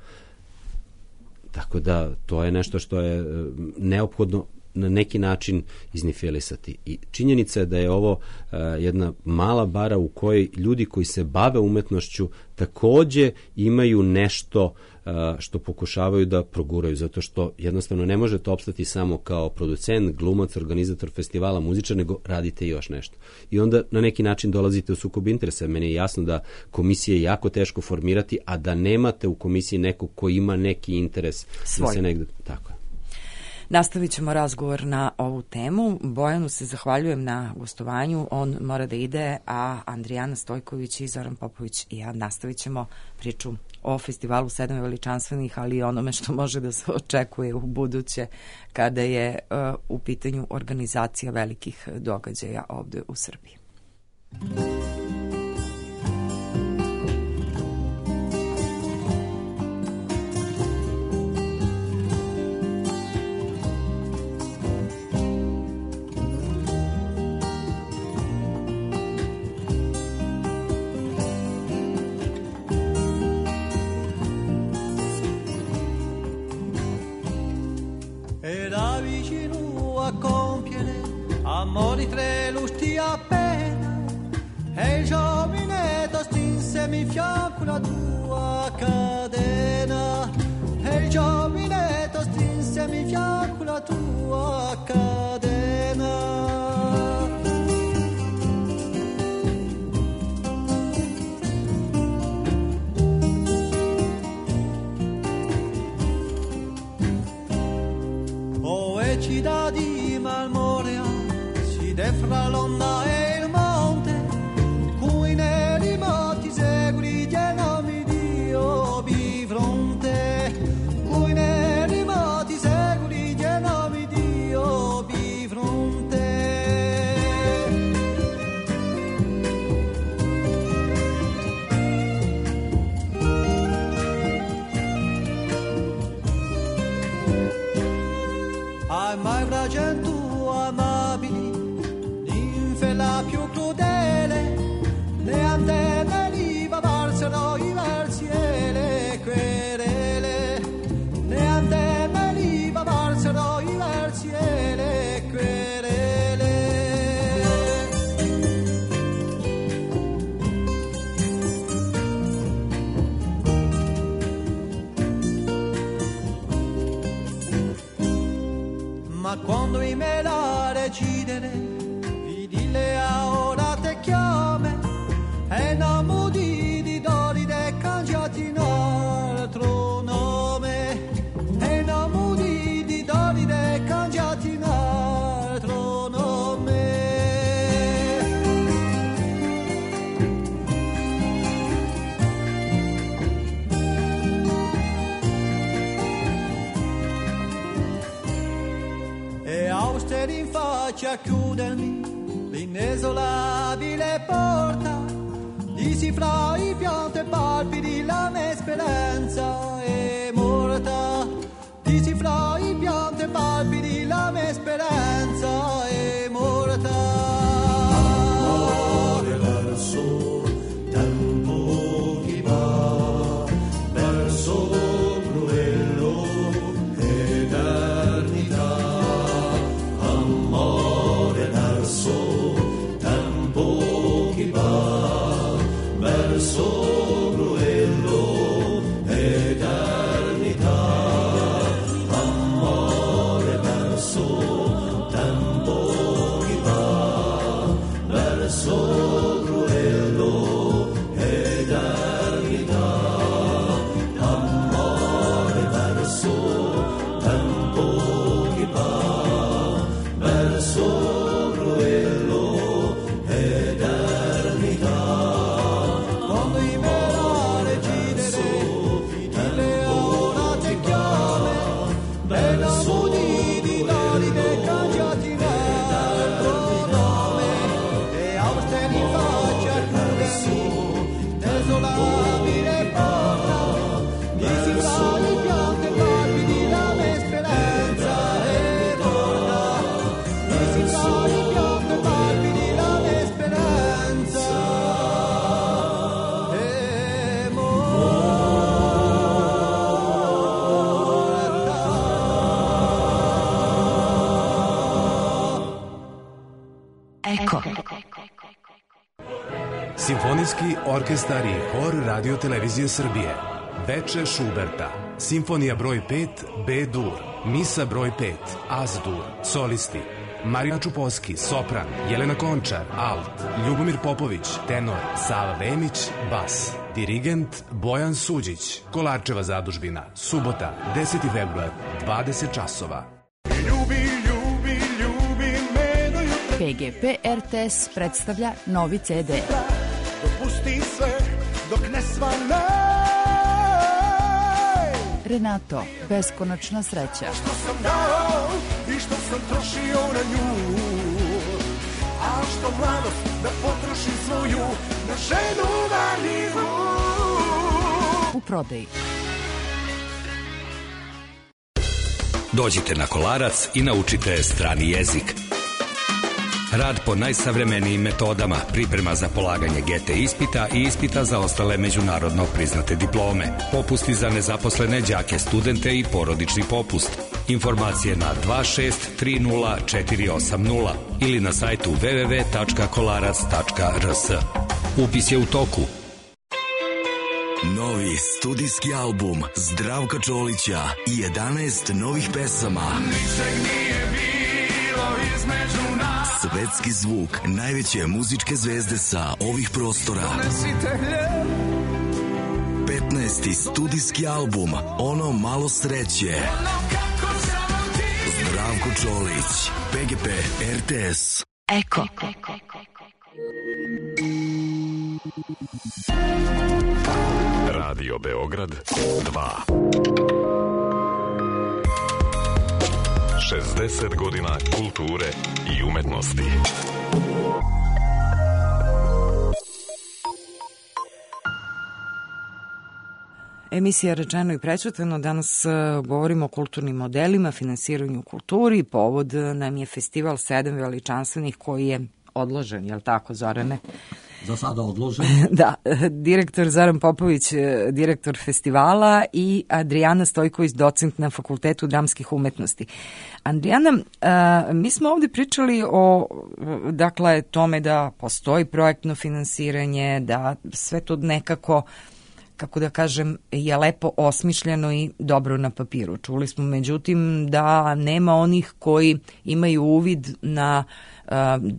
Tako da to je nešto što je uh, neophodno na neki način iznifilisati. I činjenica je da je ovo uh, jedna mala bara u kojoj ljudi koji se bave umetnošću takođe imaju nešto uh, što pokušavaju da proguraju, zato što jednostavno ne možete opstati samo kao producent, glumac, organizator festivala, muzičar, nego radite još nešto. I onda na neki način dolazite u sukob interesa. Meni je jasno da komisije je jako teško formirati, a da nemate u komisiji nekog ko ima neki interes. Svoj. Da se negde, tako je. Nastavit ćemo razgovor na ovu temu. Bojanu se zahvaljujem na gostovanju, on mora da ide, a Andrijana Stojković i Zoran Popović i ja nastavit ćemo priču o festivalu sedam veličanstvenih, ali i onome što može da se očekuje u buduće kada je uh, u pitanju organizacija velikih događaja ovde u Srbiji. Amori tre lusti appena e il giovinetto stinsemi fianco la tua cadena e il giovinetto stinsemi fianco la tua cadena. Oh e ci da di malmorea fra l'onda e il monte, cui nei moti segui gli nomi di bifronte, cui nei moti segui gli nomi di bifronte. decidere, vedi Lea ora te chiame, e non mudi di Doride cangiati in altro nome, e non mudi di Doride cangiati in altro nome. E austeri in faccia a chiudermi l'inesolabile porta, dissi fra i pianti e palpiti la mia speranza è morta, dissi fra i pianti e palpiti la mia speranza è morta. Amore verso tempo che va, verso cruello eternità. Amore verso tempo che va, verso cruello eternità. Amore verso tempo che va, verso cruello eternità. Amore verso tempo che va, verso cruello eternità. Quando i merare cidere, fidele ora te chiame, e non mudi di Doride cangiati in altro nome, e austeri in faccia a chiudermi desolabile porta, dissi fra i pianti e palpiti la mia speranza è morta, dissi fra i pianti e palpiti la mia speranza è morta. Eko. Simfonijski orkestar i hor Radio Televizije Srbije. Veče Šuberta. Simfonija broj pet B-dur. Misa broj pet Az-dur. Solisti: Marina Čuposki, sopran; Jelena Končar, alt; Ljubomir Popović, tenor; Sava Vemić, bas. Dirigent Bojan Suđić. Kolarčeva zadužbina. Subota, deseti februar, dvadeset časova. P G P R T S predstavlja novi C D. Dopusti sve dok ne svane. Renato, beskonačna sreća. Što sam dao i što sam trošio na nju, a što mladost da potrošim svoju na ženu vanilju. U prodaji. Dođite na Kolarac i naučite strani jezik. Rad po najsavremenijim metodama, priprema za polaganje G T ispita i ispita za ostale međunarodno priznate diplome, popusti za nezaposlene đake, studente i porodični popust. Informacije na dva šest tri nula četiri osam nula ili na sajtu w w w tačka kolarac tačka r s. Upis je u toku. Novi studijski album Zdravka Čolića i jedanaest novih pesama. Ničeg nije bilo između nas. Svetski zvuk najveće muzičke zvezde sa ovih prostora. Donesite hljeb. petnaesti studijski album Ono malo sreće. Ono kako samo ti. Zdravko Čolić, P G P R T S. Eko. Radio Beograd dva. šezdeset godina kulture i umetnosti. Emisija Rečeno i prečutano. Danas govorimo o kulturnim modelima, finansiranju u kulturi. Povod nam je festival Sedam veličanstvenih koji je odložen, je li tako, Zorane? Za sada odložen. Da, direktor Zoran Popović, direktor festivala, i Adrijana Stojković, docent na Fakultetu dramskih umetnosti. Adrijana, mi smo ovde pričali o, dakle, tome da postoji projektno finansiranje, da sve to nekako kako da kažem, je lepo osmišljeno i dobro na papiru. Čuli smo međutim da nema onih koji imaju uvid na uh,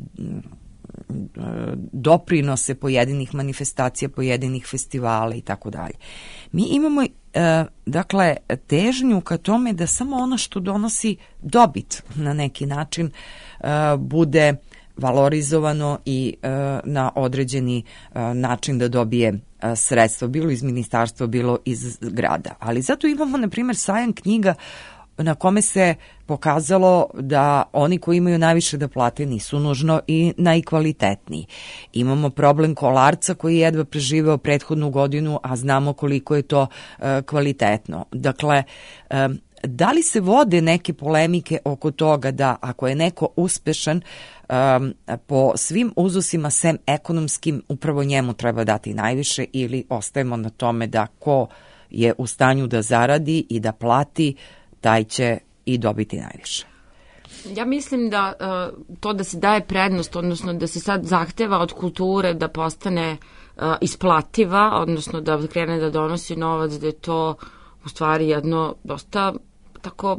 doprinose pojedinih manifestacija, pojedinih festivala i tako dalje. Mi imamo e, dakle težnju ka tome da samo ono što donosi dobit na neki način e, bude valorizovano i e, na određeni e, način da dobije e, sredstvo, bilo iz ministarstva, bilo iz grada. Ali zato imamo, na primjer, sajam knjiga na kome se pokazalo da oni koji imaju najviše da plate nisu nužno i najkvalitetniji. Imamo problem Kolarca koji je jedva preživeo prethodnu godinu, a znamo koliko je to e, kvalitetno. Dakle, e, da li se vode neke polemike oko toga da ako je neko uspešan um, po svim uzusima sem ekonomskim, upravo njemu treba dati najviše, ili ostajemo na tome da ko je u stanju da zaradi i da plati, taj će i dobiti najviše? Ja mislim da uh, to da se daje prednost, odnosno da se sad zahteva od kulture da postane uh, isplativa, odnosno da krene da donosi novac, da je to u stvari jedno dosta tako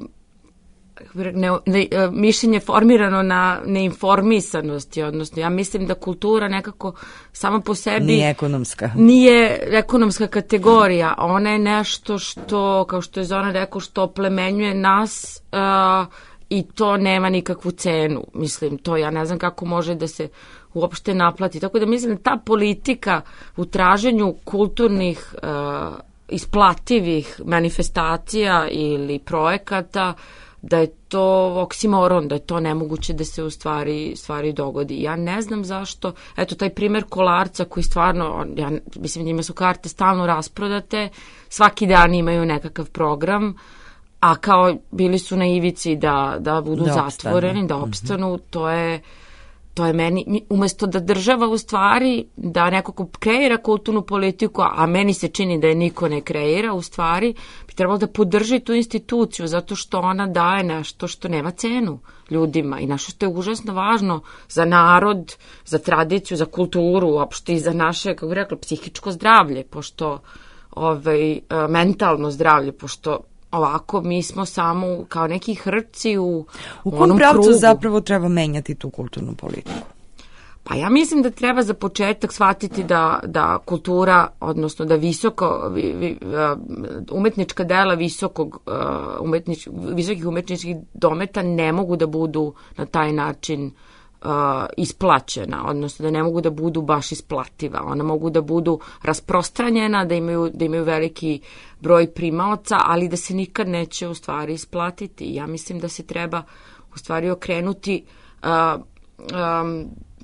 ne, ne, mišljenje formirano na neinformisanosti, odnosno ja mislim da kultura nekako sama po sebi nije ekonomska. Nije ekonomska kategorija, ona je nešto što, kao što je Zoran rekao, što plemenjuje nas uh, i to nema nikakvu cenu. Mislim, to ja ne znam kako može da se uopšte naplati. Tako da mislim da ta politika u traženju kulturnih uh, isplativih manifestacija ili projekata, da je to oksimoron, da je to nemoguće da se u stvari, stvari dogodi. Ja ne znam zašto, eto taj primer Kolarca koji stvarno, ja mislim njima su karte stalno rasprodate, svaki dan imaju nekakav program, a kao bili su na ivici da, da budu da zatvoreni, da opstanu, mm-hmm. to je To je meni, umesto da država u stvari, da neko ko kreira kulturnu politiku, a meni se čini da je niko ne kreira, u stvari bi trebalo da podrži tu instituciju, zato što ona daje nešto što nema cenu ljudima i nešto što je užasno važno za narod, za tradiciju, za kulturu uopšte i za naše, kako bih rekla, psihičko zdravlje, pošto ovaj, mentalno zdravlje, pošto ovako mi smo samo kao neki hrci u, u kom pravcu zapravo treba menjati tu kulturnu politiku? Pa ja mislim da treba za početak shvatiti da, da kultura, odnosno da visoko, vi, vi, umetnička dela visokog, umetnič, visokih umetničkih dometa ne mogu da budu na taj način Uh, isplaćena, odnosno da ne mogu da budu baš isplativa. Ona mogu da budu rasprostranjena, da imaju, da imaju veliki broj primaoca, ali da se nikad neće u stvari isplatiti. Ja mislim da se treba u stvari okrenuti uh, um,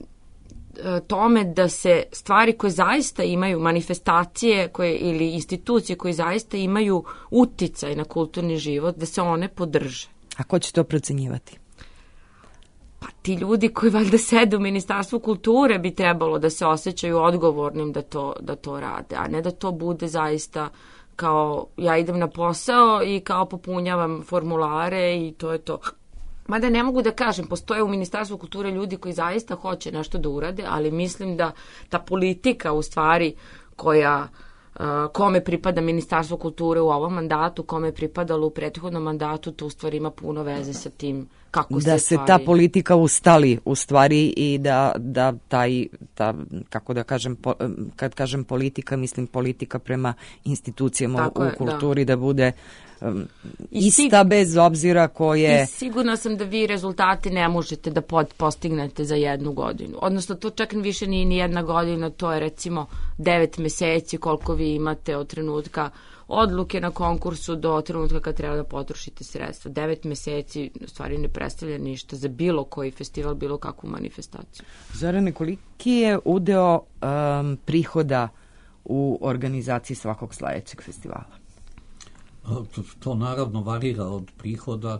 tome da se stvari koje zaista imaju, manifestacije koje, ili institucije koje zaista imaju uticaj na kulturni život, da se one podrže. A ko će to procenjivati? Pa ti ljudi koji valjda sede u Ministarstvu kulture bi trebalo da se osjećaju odgovornim da to, da to rade, a ne da to bude zaista kao ja idem na posao i kao popunjavam formulare i to je to. Mada ne mogu da kažem, postoje u Ministarstvu kulture ljudi koji zaista hoće nešto da urade, ali mislim da ta politika u stvari koja kome pripada Ministarstvo kulture u ovom mandatu, kome je pripadalo u prethodnom mandatu, to u stvari ima puno veze sa tim kako se da se stvari... ta politika ustali u stvari i da, da taj, ta, kako da kažem, po, kad kažem politika, mislim politika prema institucijama tako u je, kulturi da, da bude um, ista sig... bez obzira koje... I sigurna sam da vi rezultati ne možete da pod, postignete za jednu godinu. Odnosno, to čak više nije ni jedna godina, to je recimo devet meseci koliko vi imate od trenutka odluke na konkursu do trenutka kad treba da potrošite sredstva. Devet meseci u stvari ne predstavlja ništa za bilo koji festival, bilo kakvu manifestaciju. Zorane, koliki je udeo um, prihoda u organizaciji svakog sledećeg festivala? To, to naravno varira od prihoda.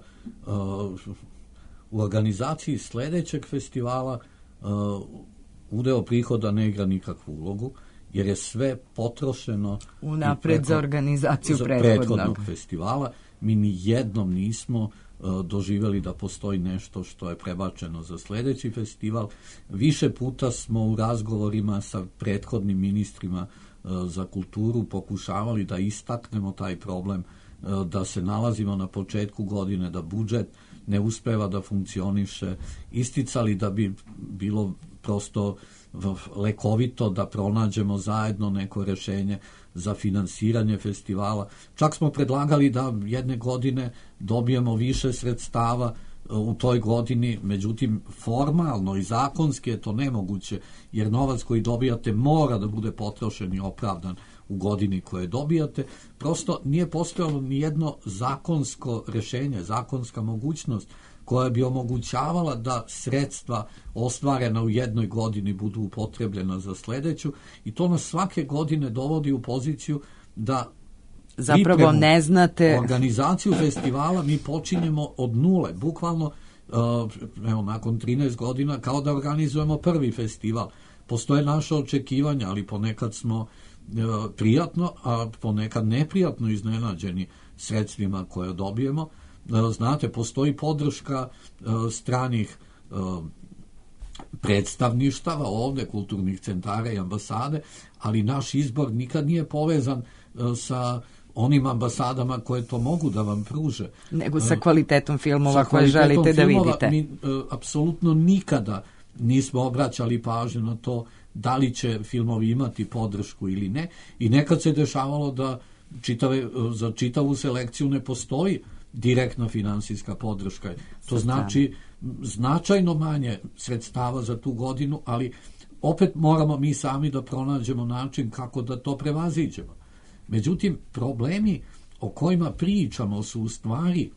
U organizaciji sledećeg festivala udeo prihoda ne igra nikakvu ulogu, jer je sve potrošeno unapred za organizaciju za prethodnog. prethodnog festivala. Mi ni jednom nismo uh, doživjeli da postoji nešto što je prebačeno za sledeći festival. Više puta smo u razgovorima sa prethodnim ministrima za kulturu pokušavali da istaknemo taj problem, da se nalazimo na početku godine, da budžet ne uspeva da funkcioniše, isticali da bi bilo prosto lekovito da pronađemo zajedno neko rešenje za finansiranje festivala. Čak smo predlagali da jedne godine dobijemo više sredstava u toj godini, međutim formalno i zakonski je to nemoguće, jer novac koji dobijate mora da bude potrošen i opravdan u godini koje dobijate. Prosto nije postojalo ni jedno zakonsko rešenje, zakonska mogućnost koja bi omogućavala da sredstva ostvarena u jednoj godini budu upotrebljena za sledeću, i to nas svake godine dovodi u poziciju da zapravo ne znate organizaciju festivala mi počinjemo od nule, bukvalno evo, nakon trinaest godina kao da organizujemo prvi festival. Postoje naše očekivanja, ali ponekad smo prijatno, a ponekad neprijatno iznenađeni sredstvima koje dobijemo. Znate, postoji podrška stranih predstavništava ovde, kulturnih centara i ambasade, ali naš izbor nikad nije povezan sa onim ambasadama koje to mogu da vam pruže. Nego sa kvalitetom filmova koje želite da vidite. Mi apsolutno nikada nismo obraćali pažnju na to da li će filmovi imati podršku ili ne, i nekad se dešavalo da čitave, za čitavu selekciju ne postoji direktna finansijska podrška. To znači značajno manje sredstava za tu godinu, ali opet moramo mi sami da pronađemo način kako da to prevaziđemo. Međutim, problemi o kojima pričamo su u stvari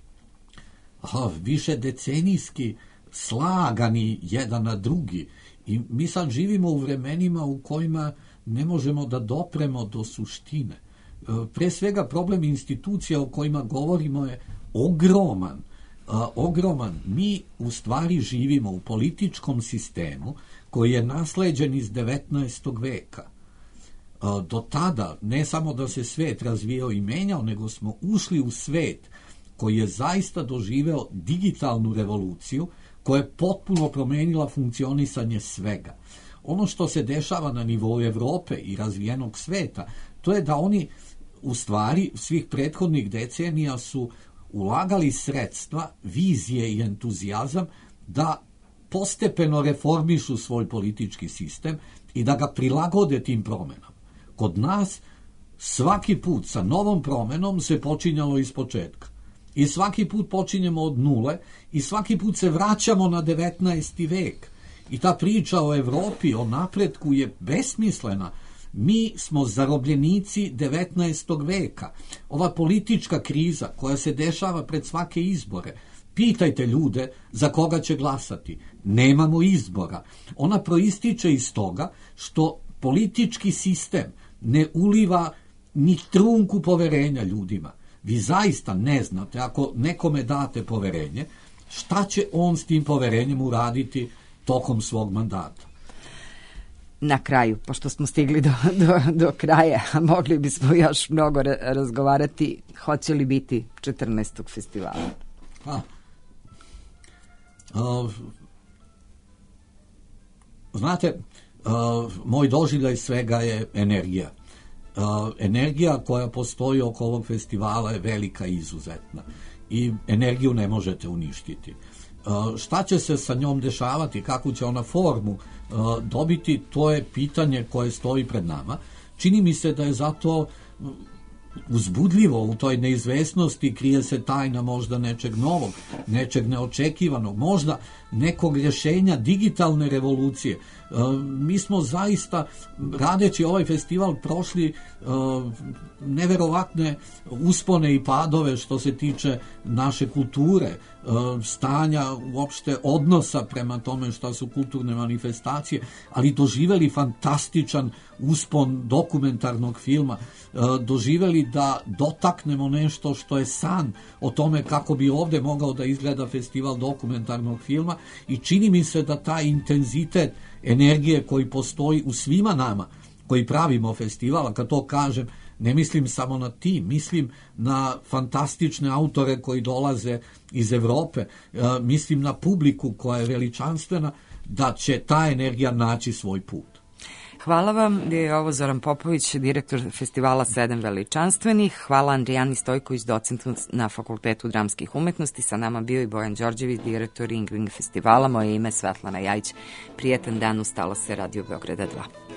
aha, više decenijski slagani jedan na drugi, i mi sad živimo u vremenima u kojima ne možemo da dopremo do suštine. Pre svega problem institucija o kojima govorimo je ogroman. A, ogroman. Mi u stvari živimo u političkom sistemu koji je nasleđen iz devetnaestog veka. A, do tada ne samo da se svet razvijao i menjao, nego smo ušli u svet koji je zaista doživeo digitalnu revoluciju koja je potpuno promenila funkcionisanje svega. Ono što se dešava na nivou Evrope i razvijenog sveta, to je da oni u stvari svih prethodnih decenija su ulagali sredstva, vizije i entuzijazam da postepeno reformišu svoj politički sistem i da ga prilagode tim promenama. Kod nas svaki put sa novom promenom se počinjalo iz početka. I svaki put počinjemo od nule i svaki put se vraćamo na devetnaesti vek. I ta priča o Evropi, o napretku je besmislena. Mi smo zarobljenici devetnaestog veka. Ova politička kriza koja se dešava pred svake izbore, pitajte ljude za koga će glasati. Nemamo izbora. Ona proističe iz toga što politički sistem ne uliva ni trunku poverenja ljudima. Vi zaista ne znate, ako nekome date poverenje, šta će on s tim poverenjem uraditi tokom svog mandata. Na kraju, pošto smo stigli do, do, do kraja, a mogli bismo još mnogo razgovarati, hoće li biti četrnaestog festivala? A, a, znate, a, moj doživljaj svega je energija. A, energija koja postoji oko ovog festivala je velika i izuzetna. I energiju ne možete uništiti. Šta će se sa njom dešavati, kakvu će ona formu dobiti, to je pitanje koje stoji pred nama. Čini mi se da je zato uzbudljivo u toj neizvesnosti, krije se tajna možda nečeg novog, nečeg neočekivanog, možda nekog rješenja digitalne revolucije. Mi smo zaista, radeći ovaj festival, prošli neverovatne uspone i padove što se tiče naše kulture, stanja uopšte odnosa prema tome šta su kulturne manifestacije, ali doživeli fantastičan uspon dokumentarnog filma, doživeli da dotaknemo nešto što je san o tome kako bi ovde mogao da izgleda festival dokumentarnog filma, i čini mi se da taj intenzitet energije koji postoji u svima nama koji pravimo festival, a kad to kažem ne mislim samo na tim, mislim na fantastične autore koji dolaze iz Evrope, mislim na publiku koja je veličanstvena, da će ta energija naći svoj put. Hvala vam, bio je ovo Zoran Popović, direktor festivala Sedam veličanstvenih. Hvala Andrijani Stojković, docentu na Fakultetu dramskih umetnosti. Sa nama bio i Bojan Đorđević, direktor Ringling festivala. Moje ime je Svetlana Jajić. Prijetan dan, ustala se Radio Beograda dva.